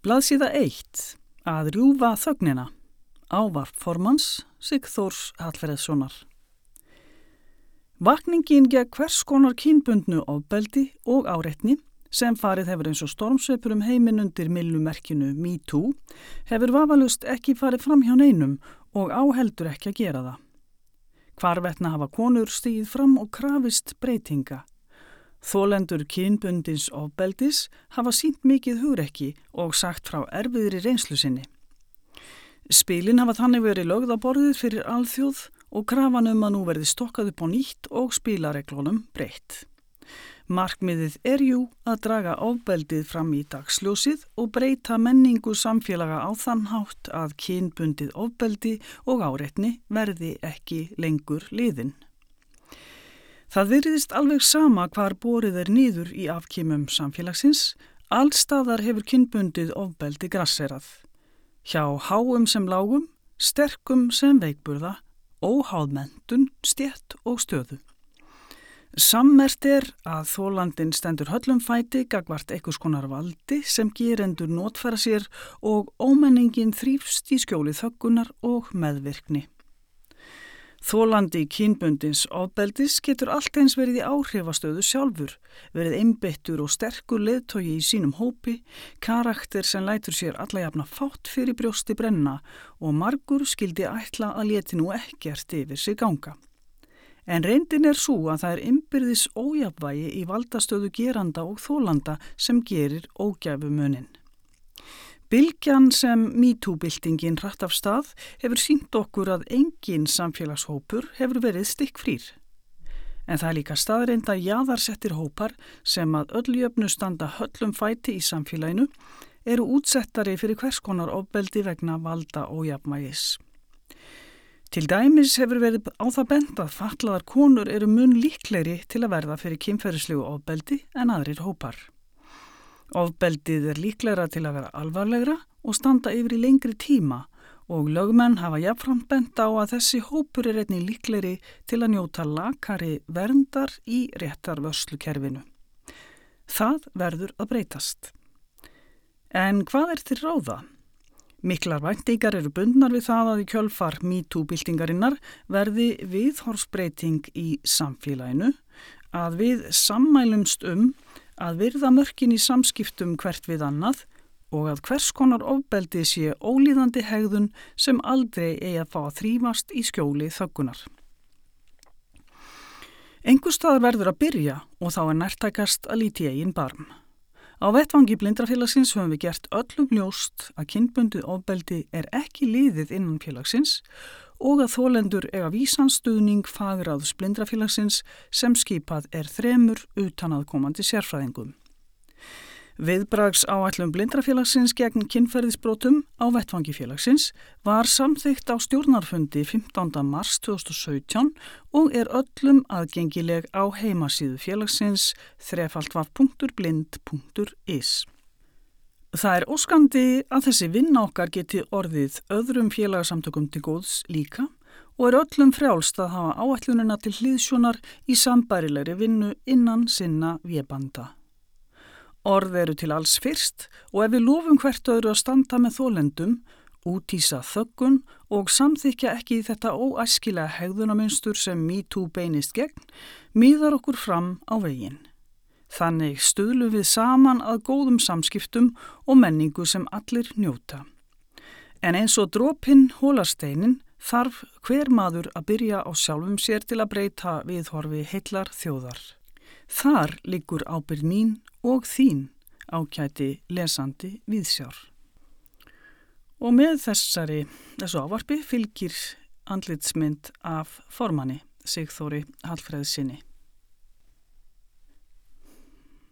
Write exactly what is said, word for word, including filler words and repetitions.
Blaðsíða eitt. Að rjúfa þögnina. Ávarp formanns Sigþórs Hallfreðssonar. Vakningin gegn hvers konar kynbundnu ofbeldi og áreitni sem farið hefur eins og stormsveipur um heiminn undir myllumerkinu MeToo hefur vafalaust ekki farið fram hjá neinum og áheldur ekki að gera það. Hvarvetna hafa konur stigið fram og krafist breytinga. Þolendur kynbundins ofbeldis hafa sýnt mikið hugrekki og sagt frá erfiðri reynslu sinni. Spilin hafa þannig verið lögð á borðið fyrir alþjóð og krafan um að nú verði stokkað upp á nýtt og spilareglunum breytt. Markmiðið er jú að draga ofbeldið fram í dagsljósið og breyta menningu samfélaga á þann hátt að kynbundið ofbeldi og áreitni verði ekki lengur liðin. Það virðist alveg sama hvar borið er niður í afkimum samfélagsins, allstaðar hefur kynbundið ofbeldi grasserað. Hjá háum sem lágum, sterkum sem veikburða, óháð menntun, stétt og stöðu. Sammert er að þolandinn stendur höllum fæti gagnvart einhvers konar valdi sem gerendur notfæra sér og ómenningin þrífst í skjóli þöggunar og meðvirkni. Þolandi kynbundins ofbeldis getur allt eins verið í áhrifastöðu sjálfur, verið einbeittur og sterkur leiðtogi í sínum hópi, karakter sem lætur sér alla jafna fátt fyrir brjósti brenna og margur skildi ætla að léti nú ekkert yfir sig ganga. En reyndin er sú að það er innbyrðis ójafnvægi í valdastöðu geranda og þolanda sem gerir ógæfumuninn. Bylgjan sem MeToo-byltingin hratt af stað hefur sýnt okkur að engin samfélagshópur hefur verið stikkfrýr. En það er líka staðreynd að jaðarsettir hópar sem að öll jöfnu standa höllum fæti í samfélaginu eru útsettari fyrir hvers konar ofbeldi vegna valda ójafnvægis. Til dæmis hefur verið á það bent að fatlaðar konur eru mun líklegri til að verða fyrir kynferðislegu ofbeldi en aðrir hópar. Ofbeldið er líklegra til að vera alvarlegra og standa yfir í lengri tíma og lögmenn hafa jafnframt bent á að þessi hópur er einnig líklegri til að njóta lakari verndar í réttarvörslukerfinu. Það verður að breytast. En hvað er til ráða? Miklar væntingar eru bundnar við það að í kjölfar MeToo-byltingarinnar verði viðhorfsbreyting í samfélaginu, að við sammælumst um að virða mörkin í samskiptum hvert við annað og að hvers konar ofbeldi sé ólíðandi hegðun sem aldrei eigi að fá að þrífast í skjóli þöggunar. Einhvers staðar verður að byrja og þá er nærtækast að líti eigin barm. Á vettvangi Blindrafélagsins höfum við gert öllum ljóst að kynbundið ofbeldi er ekki liðið innan félagsins og að þolendur eiga vísanstuðning fagráðs Blindrafélagsins sem skipað er þremur utanaðkomandi sérfræðingum. Viðbragðs áætlun Blindrafélagsins gegn kynferðisbrotum á vettvangi félagsins var samþykkt á stjórnarfundi fimmtánda mars tvö þúsund og sautján og er öllum aðgengileg á heimasíðu félagsins w w w punktur blind punktur is. Það er óskandi að þessi vinna okkar geti orðið öðrum félagasamtökum til góðs líka og er öllum frjálst að hafa áætlunina til hliðsjónar í sambærilegri vinnu innan sinna vébanda. Orð eru til alls fyrst og ef við lofum hvert öðru að standa með þolendum, útýsa þöggun og samþykja ekki þetta óæskilega hegðunarmynstur sem MeToo beinist gegn, miðar okkur fram á veginn. Þannig stuðlum við saman að góðum samskiptum og menningu sem allir njóta. En eins og dropinn holar steinin þarf hver maður að byrja á sjálfum sér til að breyta viðhorfi heillar þjóðar. Þar liggur ábyrgð mín og þín, ágæti lesandi viðsjár. Og með þessari, þessu ávarpi fylgir andlitsmynd af formanni Sigþóri Hallfreðssyni.